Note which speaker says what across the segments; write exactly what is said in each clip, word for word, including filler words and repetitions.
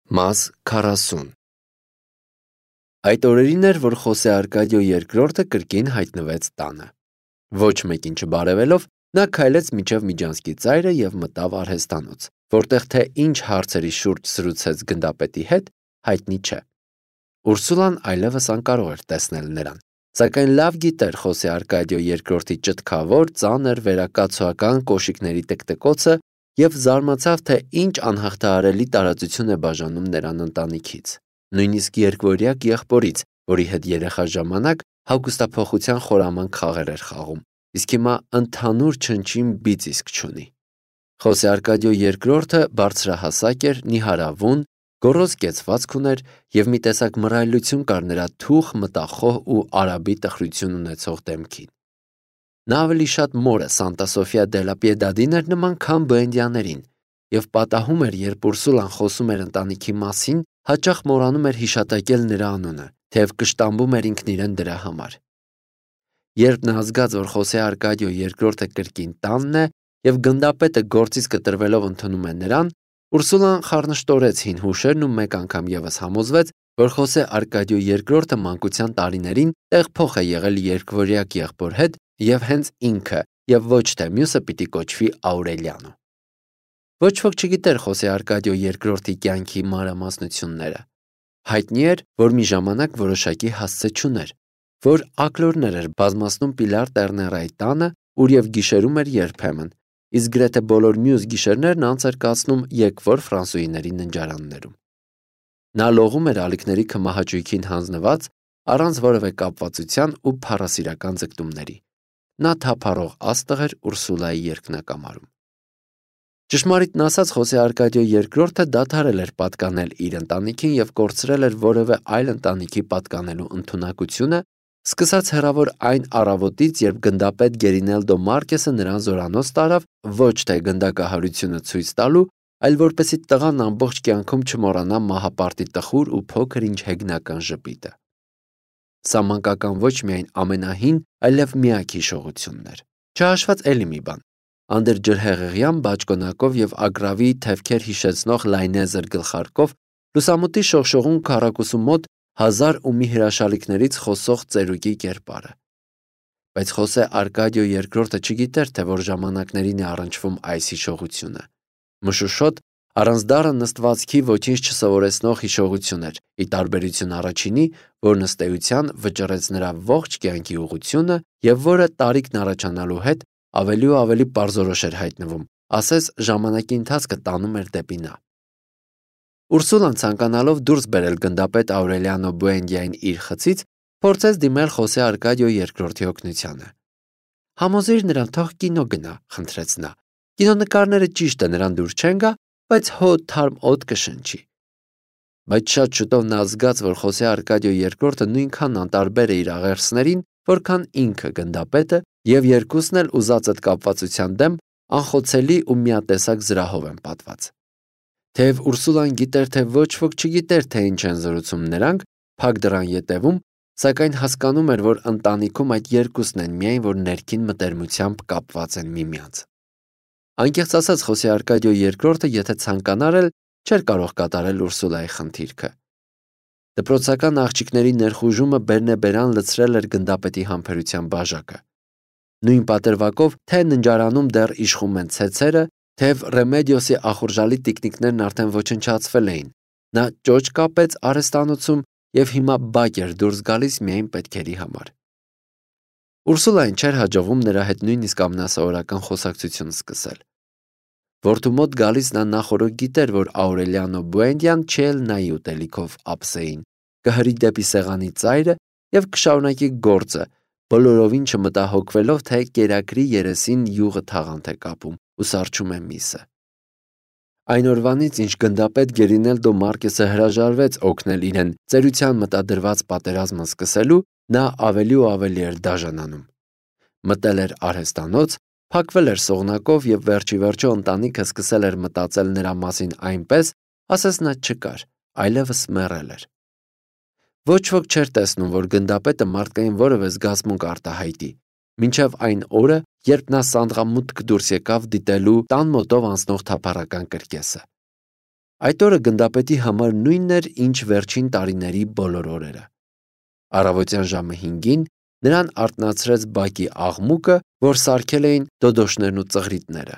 Speaker 1: Մաս քառասուն Այդ օրերին էր, որ Խոսե Արկադիո երկրորդը կրկին հայտնվեց տանը։ Ոչ մեկին չբարևելով, նա քայլեց մինչև Միջանցքի ծայրը և մտավ արհեստանոց, որտեղ թե ինչ հարցերի շուրջ զրուցեց գնդապետի հետ, հայտնի չէ։ Ուրսուլան այլևս անկարող էր տեսնել նրան, սակայն լավ գիտեր Խոսե Արկադիո երկրորդի ճտկավոր, ծանր, վերակացոական կոշիկների տկտկոցը և զարմացավ, թե ինչ անհաղթահարելի տարածություն է բաժանում նրան ընտանիքից, նույնիսկ երկվորյակ եղբորից, որի հետ երեխա ժամանակ հագուստափոխության խորամանկ խաղեր էր խաղում, իսկ հիմա ընդհանուր չնչին բիծ իսկ չունի։ Խոսե Արկադիո երկրորդը բարձրահասակ էր, նիհարավուն, գոռոզ կեցվածք ուներ և մի տեսակ մռայլություն կար նրա թուխ, մտախոհ ու արաբի տխրություն ունեցող դեմքին։ Նա ավելի շատ մորը Սանտա Սոֆիա դելա Պիեդադին էր նման, քան Բուենդիաներին, և պատահում էր, երբ Ուրսուլան խոսում էր ընտանիքի մասին, հաճախ մոռանում էր հիշատակել նրա անունը, թեև կշտամբում էր ինքն իրեն դրա համար։ Երբ նա զգաց, որ Խոսե Արկադիո երկրորդը կրկին տանն է և գնդապետը գործից կտրվելով ընդունում է նրան, Ուրսուլան խառնշտորեց հին հուշերն ու մեկ անգամ ևս համոզվեց, որ Խոսե Արկադիո երկրորդը մանկության տարիներին տեղփոխ է եղել երկվորյակ եղբոր հետ և հենց ինքը և ոչ թե մյուսը պիտի կոչվի Աուրելիանո։ Ոչ ոք չգիտեր Խոսե Արկադիո երկրորդի կյանքի մանրամասնությունները։ Հայտնի էր, որ մի ժամանակ որոշակի հասցե չուներ, որ ակլորներ էր բազմացնում Պիլար Տերներայի տանը, ուր և գիշերում էր երբեմն, իսկ գրեթե բոլոր մյուս գիշերներն անց էր կացնում եկվոր ֆրանսուհիների ննջարաններում։ Նա լողում էր ալիքների քմահաճույքին հանձնված, առանց որևէ կապվածության ու փառասիրական ձգտումների։ Նա թափառող աստղ էր Ուրսուլայի երկնակամարում։ Ճշմարիտն ասած, Խոսե Արկադիո երկրորդը դադարել էր պատկանել իր ընտանիքին և կորցրել էր որևէ այլ ընտանիքի պատկանելու ընդունակությունը, սկսած հեռավոր այն առավոտից, երբ գնդապետ Գերինելդո Մարկեսը նրան զորանոց տարավ ոչ թե գնդակահարությունը ցույց տալու, այլ որպեսզի տղան ամբողջ կյանքում չմոռանա մահապարտի տխուր ու փոքր ինչ հեգնական ժպիտը։ Սա մանկական ոչ միայն ամենահին, այլև միակ հիշողությունն էր։ Չհաշված էլի մի բան։ Անդրաջրհեղեղյան բաճկոնակով և ագռավի թևքեր հիշեցնող լայնեզր գլխարկով լուսամուտի շողշողուն քառակուսու մոտ հազար ու մի հրաշալիքներից խոսող ծերուկի կերպարը։ Բայց Խոսե Արկադիո երկրորդը չգիտեր, թե որ ժամանակներին է առնչվում այս հիշողությունը։ Մշուշոտ, առանց դառը նստվածքի ոչինչ չսովորեցնող հիշողություն էր, ի տարբերություն առաջինի, որն ըստ էության վճռեց նրա ողջ կյանքի ուղղությունը և որը տարիքն առաջանալու հետ ավելի ու ավելի պարզորոշ էր հայտնվում, ասես ժամանակի ընթացքը տանում էր դեպի նա։ Ուրսուլան, ցանկանալով դուրս բերել գնդապետ Աուրելիանո Բուենդիային իր խցից, փորձեց դիմել Խոսե Արկադիո երկրորդի օգնությանը։ Համոզիր նրան, թող կինո գնա, խնդրեց նա։ Կինոնկարները ճիշտ է նրան դուր չեն գա, բայց հո թարմ օդ կշնչի։ Բայց շատ շուտով նա զգաց, որ Խոսե Արկադիո երկրորդը նույնքան անտարբեր է իր աղերսներին, որքան ինքը գնդապետը, և երկուսն էլ ուզածդ կապվածության դեմ անխոցելի ու միատեսակ զրահով են պատված։ Թեև Ուրսուլան գիտեր, թե ոչ ոք չգիտեր, թե ինչ են զրուցում նրանք, փակ դռան ետևում, սակայն հասկանում էր, որ ընտանիքում այդ երկուսն են միայն, որ ներքին մտերմությամբ կապված են միմյանց։ Անկեղծ ասած, Խոսե Արկադիո երկրորդը, եթե ցանկանար էլ, չէր կարող կատարել Ուրսուլայի խնդիրքը։ Դպրոցական աղջիկների ներխուժումը բերնեբերան լցրել էր գնդապետի համբերության բաժակը։ Նույն պատրվակով թե ննջարանում դեռ իշխում են ցեցերը, թեև Ռեմեդիոսի ախորժալի տիկնիկներն արդեն ոչնչացվել էին։ Նա ճոճ կապեց արհեստանոցում և հիմա բակ էր դուրս գալիս միայն պետքերի համար։ Ուրսուլային չէր հաջողվում նրա հետ նույնիսկ ամենասովորական խոսակցություն սկսել։ Որդու մոտ գալիս նա նախօրոք գիտեր, որ Աուրելիանո Բուենդիան չի էլ նայի ուտելիքով ափսեին, կհրի դեպի սեղանի ծայրը և կշարունակի գործը, բոլորովին չմտահոգվելով, թե կերակրի երեսին յուղը թաղանթ է կապում ու սառչում է միսը։ Այն օրվանից, ինչ գնդապետ Գերինելդո Մարկեսը հրաժարվեց օգնել իրեն ծերության մտադրված պատերազմը սկսելու, նա ավելի ու ավելի էր դաժանանում։ Մտել էր արհեստանոց, փակվել էր սողնակով և վերջիվերջո ընտանիքը սկսել էր մտածել նրա մասին այնպես, ասես նա չկար, այլևս մեռել էր։ Ոչ ոք չէր տեսնում, որ գնդապետը մարդկային որևէ զգացմունք արտահայտի, մինչև այն օրը, երբ նա սանդղամուտք դուրս եկավ դիտելու տան մոտով անցնող թափառական կրկեսը։ Այդ օրը գնդապետի համար նույնն էր, ինչ վերջին տարիների բոլոր օրերը։ Առավոտյան ժամը հինգին նրան արթնացրեց բակի աղմուկը, որ սարքել էին դոդոշներն ու ծղրիտները։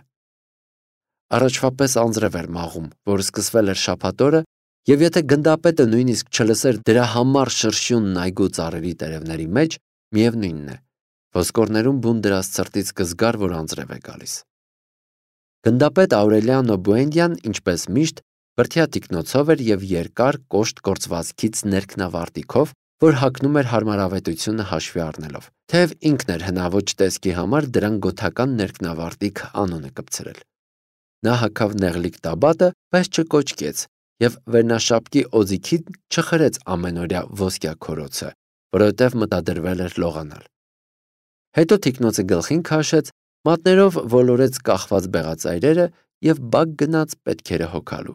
Speaker 1: Առաջվա պես անձրև էր մաղում, որ սկսվել էր շաբաթ օրը, եւ եթե գնդապետը նույնիսկ չլսեր դրա համար շրշյունն այգու ծառերի տերևների մեջ, միևնույնն է, ոսկորներում բուն դրած ցրտից կզգար, որ անձրև է գալիս։ Գնդապետ Աուրելիանո Բուենդյան, ինչպես միշտ, բրդյա թիկնոցով էր եւ երկար կոշտ գործվածքից ներքնավարտիքով, որ հագնում էր հարմարավետությունը հաշվի առնելով, թեև ինքն էր հնաոճ տեսքի համար դրան գոթական ներքնավարտիք անունը կպցրել։ Նա հագավ նեղլիկ տաբատը, բայց չկոճկեց եւ վերնաշապկի օձիքին չխրեց ամենօրյա ոսկյա քորոցը, որովհետեւ մտադրվել էր լողանալ։ Հետո թիկնոցը գլխին քաշեց, մատներով ոլորեց կախված բեղածայրերը եւ բակ գնաց պետքերը հոգալու։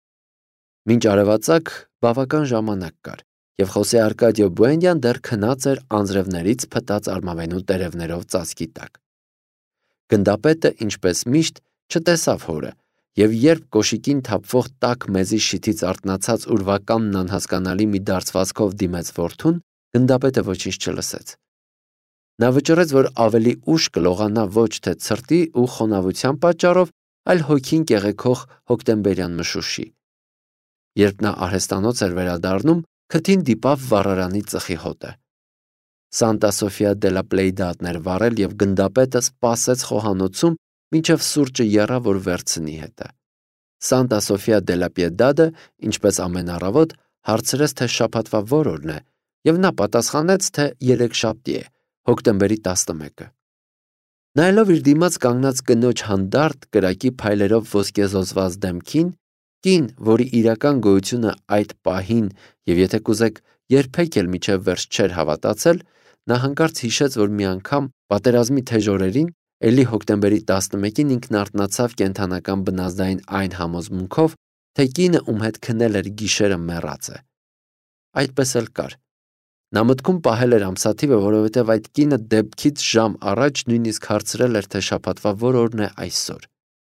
Speaker 1: Մինչ արևածագ բավական ժամանակ կար, եւ Խոսե Արկադիո Բուենդյան դեռ քնած էր անձրևներից փտած արմավենու տերևներով ծածկի տակ։ Գնդապետը, ինչպես միշտ, չտեսավ հորը, եւ երբ կոշիկին թափվող տաք մեզի շիթից արթնացած ուրվականն անհասկանալի մի դարձվածքով դիմեց որդուն, գնդապետը ոչինչ չլսեց։ Նա վճռեց, որ ավելի ուշ կլողանա ոչ թե ցրտի ու խոնավության պատճառով, այլ հոգին կեղեքող հոկտեմբերյան մշուշի։ Երբ նա արհեստանոց էր վերադառնում, քթին դիպավ վառարանի ծխի հոտը։ Սանտա Սոֆիա դե լա Պլեյդադն էր վառել եւ գնդապետը սպասեց խոհանոցում, մինչև սուրճը եռա, որ վերցնի հետը։ Սանտա Սոֆիա դե լա Պիեդադը, ինչպես ամեն առավոտ, հարցրեց, թե շաբաթվա որ օրն է, եւ նա պատասխանեց, թե երեքշաբթի է, հոկտեմբերի տասնմեկը։ Նայելով իր դիմաց կանգնած կնոջ հանդարտ կրակի փայլերով ոսկեզոզված դեմքին, կին, որի իրական գոյությունը այդ պահին եւ եթե կուզեք երբեք էլ միջև վերջ չէր հավատացել, նա հանկարծ հիշեց, որ մի անգամ պատերազմի թեժ օրերին, էլի հոկտեմբերի տասնմեկին ինքն արթնացավ կենթանական բնազդային այն համոզմունքով, թե կինը, ում հետ քնել էր գիշերը, մեռած է։ Այդպես էլ կար։ Նա մտքում պահել էր ամսաթիվը, որովհետև այդ կինը դեպքից ժամ առաջ նույնիսկ հարցրել էր, թե շաբաթվա որ օրն է այսօր։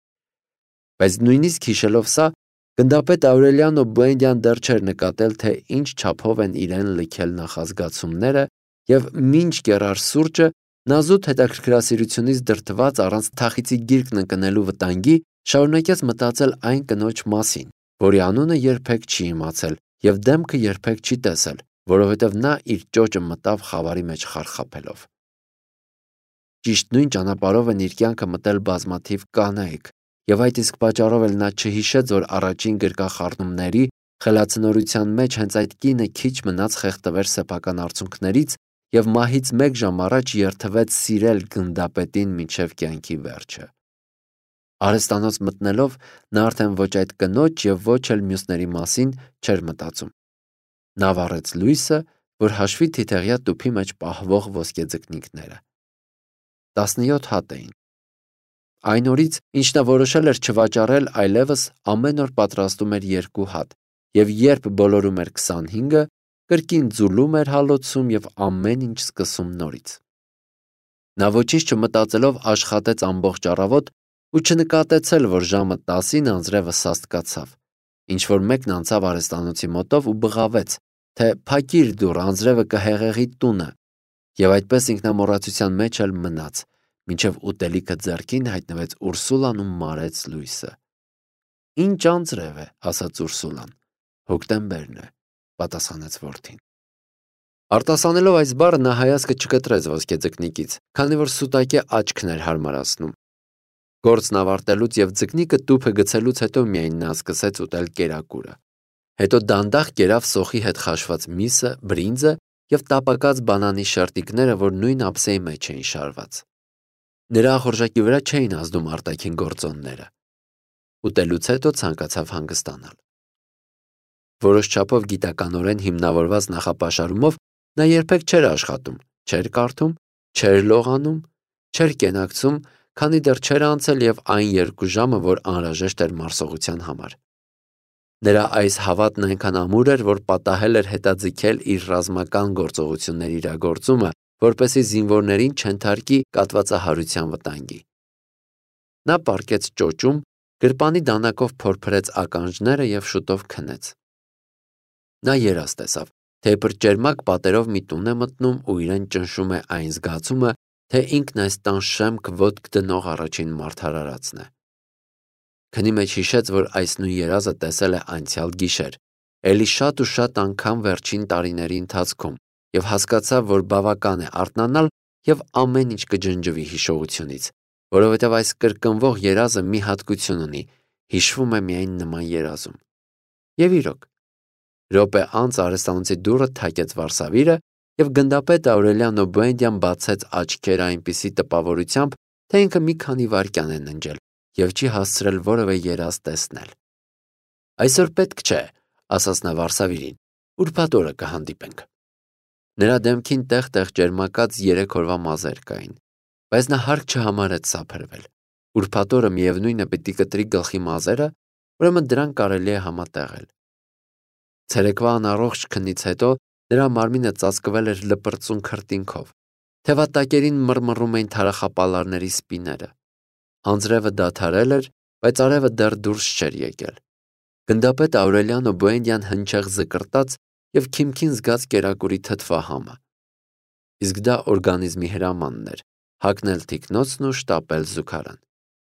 Speaker 1: Բայց նույնիսկ հիշելով սա, գնդապետ Աուրելիանո Բուենդյան դեռ չէր նկատել, թե ինչ չափով են իրեն լքել նախազգացումները, եւ մինչ կերար սուրճը, նա զուտ հետաքրքրասիրությունից դրդված առանց թախիծի գիրկն ընկնելու վտանգի, շարունակեց մտածել այն կնոջ մասին, որի անունը երբեք չի իմացել եւ դեմքը երբեք չի տեսել, որովհետև նա իր ճոճը մտավ խավարի մեջ խարխափելով։ Ճիշտ նույն ճանապարհով են իր կյանքը մտել բազմաթիվ կանայք, եւ այդ իսկ պատճառով էլ նա չհիշեց, որ առաջին գրկախառնումների խելացնորության մեջ հենց այդ կինը քիչ մնաց խեղդվեր սեփական արցունքներից եւ մահից մեկ ժամ առաջ երթվեց սիրել գնդապետին մինչև կյանքի վերջը։ Արհեստանոց մտնելով նա արդեն ոչ այդ կնոջ եւ ոչ էլ մյուսների մասին չէր մտածում։ Նա վառեց լույսը, որ հաշվի թիթեղյա տուփի մեջ պահվող ոսկեձկնիկները։ տասնյոթ հատ էին։ Այն օրից, ինչ նա որոշել էր չվաճառել այլևս, ամեն օր պատրաստում էր երկու հատ, եւ երբ բոլորում էր քսանհինգը, կրկին ձուլում էր հալոցում եւ ամեն ինչ սկսում նորից։ Նա ոչինչ չմտածելով աշխատեց ամբողջ առավոտ ու չնկատեցել, որ ժամը տասին անձրևը սաստկացավ, ինչ որ մեկն անցավ արհեստանոցի մոտով ու բղավեց, թե փակիր դուռ, անձրևը կհեղեղի տունը, եւ այդպես ինքնամոռացության մեջ էլ մնաց, մինչև ուտելիքը ձեռքին հայտնվեց Ուրսուլան ու մարեց լույսը։ Ինչ անձրև է, ասաց Ուրսուլան։ Հոկտեմբերն է, պատասխանեց որդին։ Արտասանելով այս բառը նա հայացքը չկտրեց ոսկեձկնիկից, քանի որ սուտակե աչքն էր հարմարացնում։ Գործն ավարտելուց եւ ձկնիկը տուփը գցելուց հետո միայն նա սկսեց ուտել կերակուրը։ Հետո դանդաղ կերավ սոխի հետ խաշված միսը, բրինձը եւ տապակած բանանի շերտիկները, որ նույն ափսեի մեջ էին շարված։ Նրա ախորժակի վրա չէին ազդում արտաքին գործոնները։ Ուտելուց հետո ցանկացավ հանգստանալ։ Որոշ չափով գիտականորեն հիմնավորված նախապաշարումով նա երբեք չէր աշխատում, չէր կարդում, չէր լողանում, չէր կենակցում, քանի դեռ չէր անցել եւ այն երկու ժամը, որ անհրաժեշտ էր մարսողության համար։ Նրա այս հավատն այնքան ամուր էր, որ պատահել էր հետաձգել իր ռազմական գործողությունների իրագործումը, որպեսզի զինվորներին չընթարկի կատվածահարության վտանգի։ Նա պառկեց ճոճում, գրպանի դանակով փորփրեց ականջները և շուտով քնեց։ Նա երազ տեսավ, թե իբր ճերմակ պատերով մի տուն է մտնում ու իրեն ճնշում է այն զգացումը, թե ինքն այս տան շեմք ոտք դնող առաջին մարդարարածն է։ Քնի մեջ հիշեց, որ այս նույն երազը տեսել է անցյալ գիշեր, էլի շատ ու շատ անգամ վերջին տարիների ընթացքում, և հասկացավ, որ բավական է արթնանալ և ամեն ինչ կջնջվի հիշողությունից, որովհետև այս կրկնվող երազը մի հատկություն ունի, հիշվում է միայն նման երազում։ Եվ իրոք, րոպե անց արհեստանոցի դուռը թակեց վարսավիրը, և գնդապետ Աուրելիանո Բուենդիան բացեց աչքերը այնպիսի տպավորությամբ, թե ինքը մի քանի վայրկյան է ննջել և չի հասցրել որևէ երազ տեսնել։ Այսօր պետք չէ, ասաց նա վարսավիրին, ուրբաթ օրը կհանդիպենք։ Նրա դեմքին տեղ-տեղ ճերմակած երեք օրվա մազեր կային, բայց նա հարկ չհամարեց սափրվել։ Ուրբաթ օրը միևնույն է պիտի կտրի գլխի մազերը, ուրեմն դրանք կարելի է համատեղել։ Ցերեկվա անառողջ քնից հետո նրա մարմինը ծածկվել էր լպրծուն քրտինքով, թևատակերին մռմռում էին թարախապալարների սպիները։ Անձրևը դադարել էր, բայց արևը դեռ դուրս չէր եկել։ Գնդապետ Աուրելիանո Բուենդիան հնչեղ զկրտաց և քիմքին զգաց կերակուրի թթվահամը։ Իսկ դա օրգանիզմի հրամանն էր՝ հագնել թիկնոցն ու շտապել զուգարան։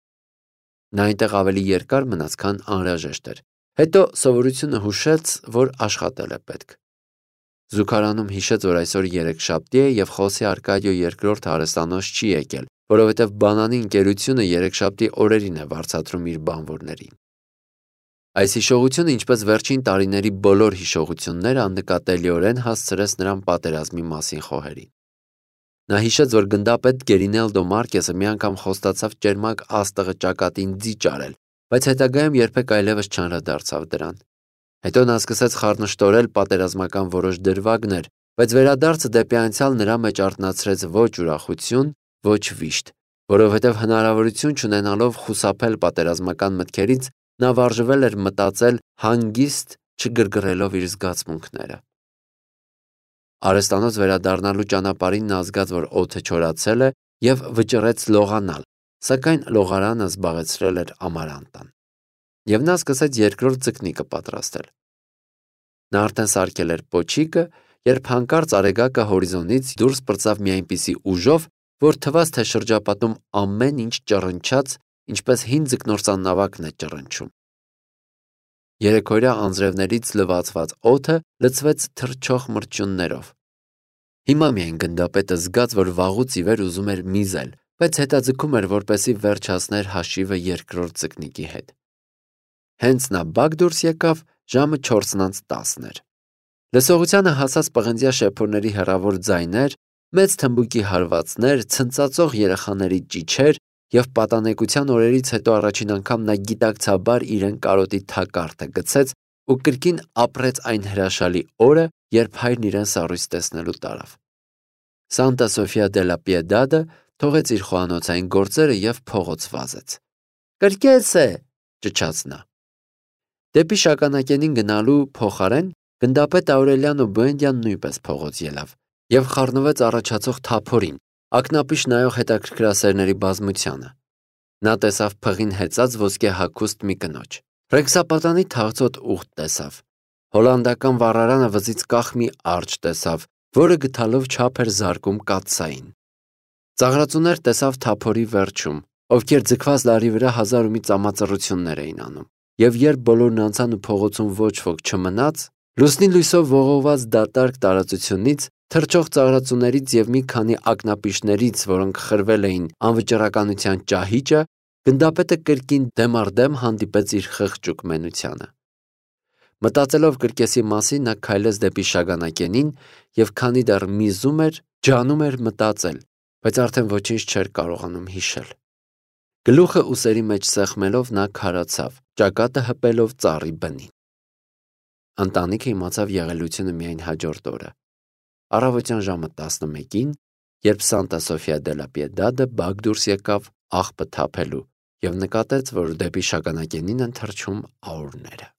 Speaker 1: Նա այնտեղ ավելի երկար մնաց, քան անհրաժեշտ էր, հետո սովորությունը հուշեց, որ աշխատել է պետք։ Զուգարանում հիշեց, որ այսօր երեքշաբթի է և Խոսե Արկադիո երկրորդ արհեստանոց չի եկել, որովհետև բանանի ընկերությունը երեքշաբթի օրերին է վարձատրում իր բանվորներին։ Այս հիշողությունը, ինչպես վերջին տարիների բոլոր հիշողությունները, աննկատելիորեն հասցրեց նրան պատերազմի մասին խոհերին։ Նա հիշեց, որ գնդապետ Գերինելդո Մարկեսը մի անգամ խոստացավ ճերմակ աստղը ճակատին ձիճ արել, բայց հետագայում երբեք այլևս չանդրադարձավ դրան։ Հետո նա սկսեց խառնշտորել պատերազմական որոշ դրվագներ, բայց վերադարձը դեպի անցյալ նրա մեջ արթնացրեց ոչ ուրախություն, ոչ վիշտ, որովհետև հնարավորություն չունենալով խուսափել պատերազմական մտքերից, նա վարժվել էր մտածել հանգիստ, չգրգռելով իր զգացմունքները։ Արհեստանոց վերադառնալու ճանապարհին նա զգաց, որ օդը չորացել է և վճռեց լողանալ, սակայն լողարանը զբաղեցրել էր ամարանտան։ Եվ նա սկսեց երկրորդ ձկնիկը պատրաստել։ Նա արդեն սարքել էր պոչիկը, երբ հանկարծ արեգակը հորիզոնից դուրս պրծավ մի այնպիսի ուժով, որ թվաց, թե շրջապատում ամեն ինչ ճռնչաց, ինչպես հին ձկնորսանավակն է ճռնչում։ Երեքօրյա անձրևներից լվացված օդը լցվեց թռչող մրջյուններով։ Հիմա միայն գնդապետը զգաց, որ վաղուց ի վեր ուզում էր միզել, բայց հետաձգում էր, որպեսզի վերջացներ հաշիվը երկրորդ ձկնիկի հետ։ Հենց նա բակ դուրս եկավ, ժամը չորսն անց տասն էր։ Լսողությանը հասած պղնձյա շեփորների հեռավոր ձայներ, մեծ թմբուկի հարվածներ, ցնծածող երեխաների ճիչեր և պատանեկության օրերից հետո առաջին անգամ նա գիտակցաբար իրեն կարոտի թակարդը գցեց ու կրկին ապրեց այն հրաշալի օրը, երբ հայրն իրեն սառույց տեսնելու տարավ։ Սանտա Սոֆիա դե լա Պիեդադը թողեց իր խոհանոցային գործերը և փողոց վազեց։ «Կրկես է», ճչաց նա։ Դեպի Շագանակենին գնալու փոխարեն գնդապետ Աուրելիանո Բուենդիան նույնպես փողոց ելավ և խառնվեց առաջացող թափորին, ակնապիշ նայող հետաքրքրասերների բազմությանը։ Նա տեսավ փղին հեծած ոսկե հագուստ մի կնոջ։ Ռեքսապատանի թաղծոտ ուղտ տեսավ։ Հոլանդական վառարանը վզից կախ մի արջ տեսավ, որը գդալով չափ էր զարկում կաթսային։ Ծաղրածուներ տեսավ թափորի վերջում, ովքեր ձգված լարի վրա հազար ու մի ծամածռություններ էին անում, և երբ բոլորն անցան ու փողոցում ոչ ոք չմնաց, լուսնի լույսով ողողված դատարկ տարածությունից, թռչող ծաղրածուներից և մի քանի ակնապիշներից, որոնք խրվել էին անվճռականության ճահիճը, գնդապետը կրկին դեմ առ դեմ հանդիպեց իր խղճուկ մենությանը։ Մտածելով կրկեսի մասին, նա քայլեց դեպի Շագանակենին և քանի դեռ միզում էր, ջանում էր մտածել, բայց արդեն ոչինչ չէր կարողանում հիշել։ Գլուխը ուսերի մեջ սեղմելով նա քարացավ, ճակատը հպելով ծառի բնին։ Ընտանիքը իմացավ եղելությունը միայն հաջորդ օրը, առավոտյան ժամը տասնմեկին, երբ Սանտա Սոֆիա դե լա Պիեդադը բակ դուրս եկավ աղբը թափելու և նկատեց, որ դեպի Շագանակենին են թռչում աուրները։